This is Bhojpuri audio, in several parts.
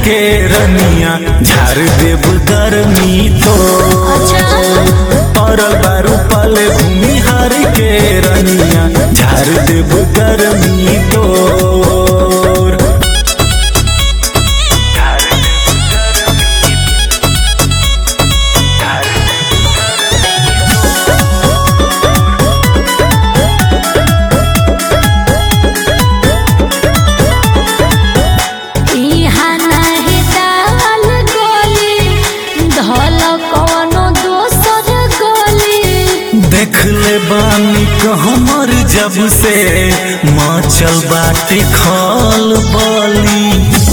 के रनिया झाड़ देव गर्मी तो परल बारू पले भूमि हार के रनिया झाड़ देव गर्मी तो देख ले बानी हमर जब से मचल बाटे खल बली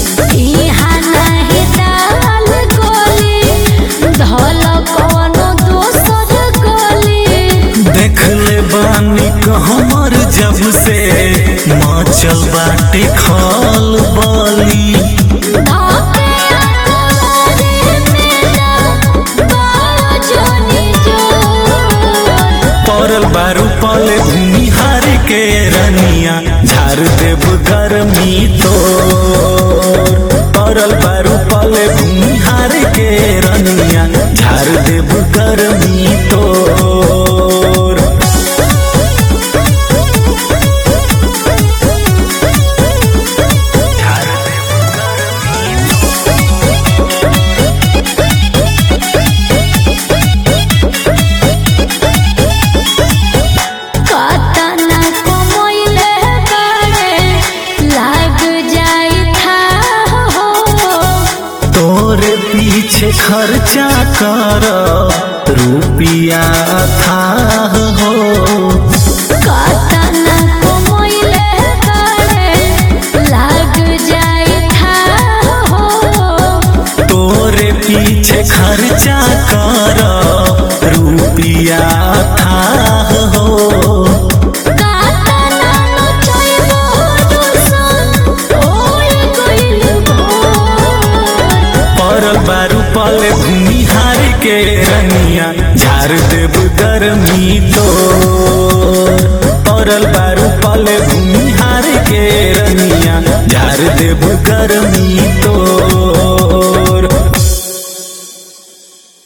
देख ले बानी हमर जब से मचल बाटे खल बली परल बारू पले भूमि हार के रनिया झाड़ देव गर्मी तो परल बारू पले भूमि हार के रनिया झाड़ देव गर्मी तो पीछे खर्चा कर रुपिया था हो तोरे पीछे खर्चा कर रुपिया था हो बारू पले भूमि हार के रनिया झाड़ देव गर्मी तो परल बारू पले भूमि हार के रनिया झाड़ देव गर्मी तो